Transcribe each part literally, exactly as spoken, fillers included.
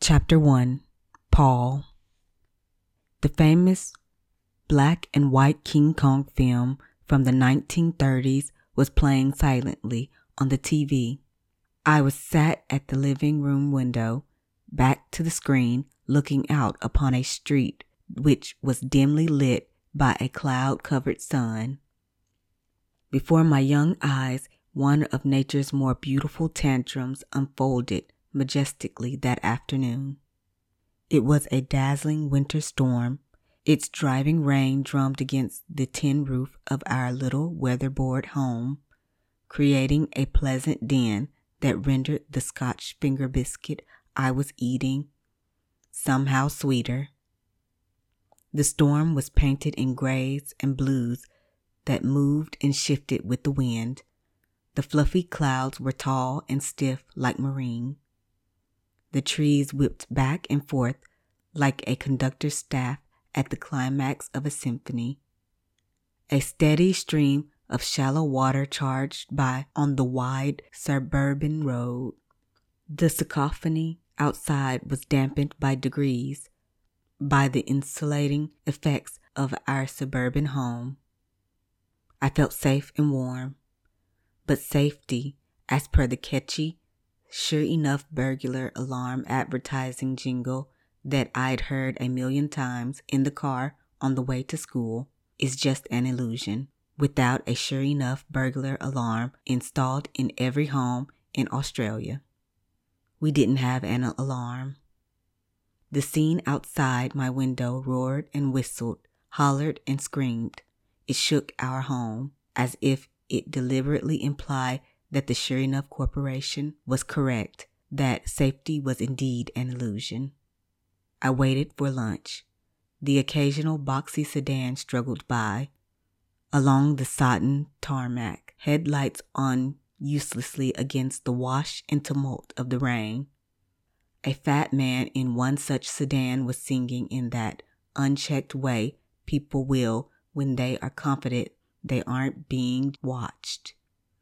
Chapter one. Paul. The famous black and white King Kong film from the nineteen thirties was playing silently on the T V. I was sat at the living room window, back to the screen, looking out upon a street which was dimly lit by a cloud-covered sun. Before my young eyes, one of nature's more beautiful tantrums unfolded majestically that afternoon. It was a dazzling winter storm. Its driving rain drummed against the tin roof of our little weatherboard home, creating a pleasant din that rendered the Scotch finger biscuit I was eating somehow sweeter. The storm was painted in grays and blues that moved and shifted with the wind. The fluffy clouds were tall and stiff like marine. The trees whipped back and forth like a conductor's staff at the climax of a symphony. A steady stream of shallow water charged by on the wide suburban road. The cacophony outside was dampened by degrees by the insulating effects of our suburban home. I felt safe and warm, but safety, as per the catchy, sure-enough burglar alarm advertising jingle that I'd heard a million times in the car on the way to school, is just an illusion. Without a sure-enough burglar alarm installed in every home in Australia. We didn't have an alarm. The scene outside my window roared and whistled, hollered and screamed. It shook our home, as if it deliberately implied that the Sure Enough Corporation was correct, that safety was indeed an illusion. I waited for lunch. The occasional boxy sedan struggled by. Along the sodden tarmac, headlights on uselessly against the wash and tumult of the rain. A fat man in one such sedan was singing in that unchecked way people will when they are confident they aren't being watched.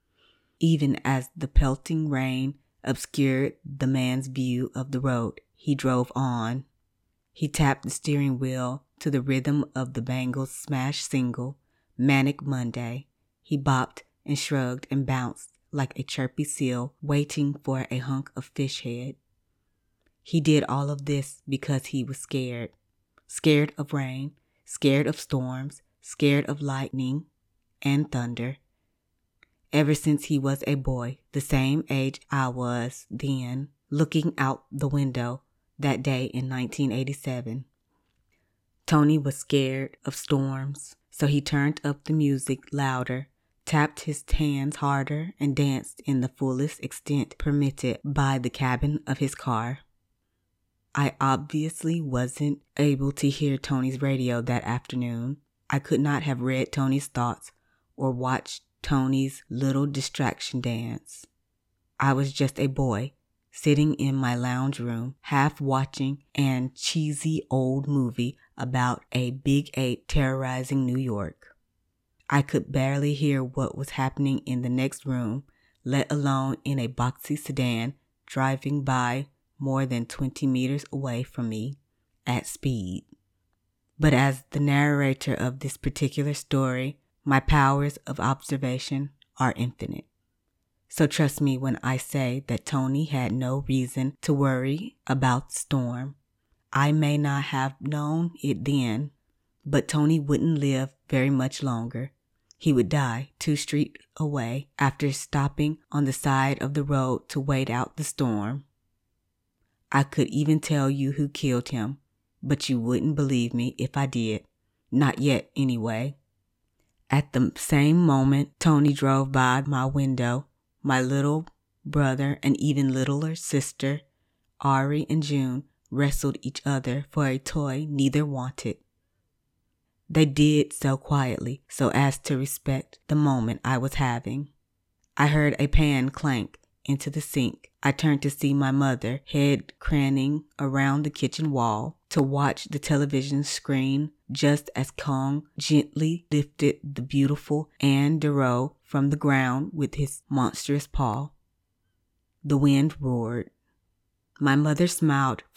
Even as the pelting rain obscured the man's view of the road, he drove on. He tapped the steering wheel to the rhythm of the Bangles' smash single, Manic Monday. He bopped and shrugged and bounced like a chirpy seal waiting for a hunk of fish head. He did all of this because he was scared. Scared of rain, scared of storms, scared of lightning and thunder. Ever since he was a boy, the same age I was then, looking out the window that day in nineteen eighty-seven. Tony was scared of storms, so he turned up the music louder, tapped his hands harder, and danced in the fullest extent permitted by the cabin of his car. I obviously wasn't able to hear Tony's radio that afternoon. I could not have read Tony's thoughts or watched Tony's little distraction dance. I was just a boy, sitting in my lounge room, half watching an cheesy old movie about a big ape terrorizing New York. I could barely hear what was happening in the next room, let alone in a boxy sedan driving by more than twenty meters away from me at speed. But as the narrator of this particular story, my powers of observation are infinite. So trust me when I say that Tony had no reason to worry about the storm. I may not have known it then, but Tony wouldn't live very much longer. He would die two streets away after stopping on the side of the road to wait out the storm. I could even tell you who killed him, but you wouldn't believe me if I did. Not yet, anyway. At the same moment Tony drove by my window, my little brother and even littler sister, Ari and June, wrestled each other for a toy neither wanted. They did so quietly so as to respect the moment I was having. I heard a pan clank into the sink. I turned to see my mother, head craning around the kitchen wall to watch the television screen just as Kong gently lifted the beautiful Anne Darrow from the ground with his monstrous paw. The wind roared. My mother smiled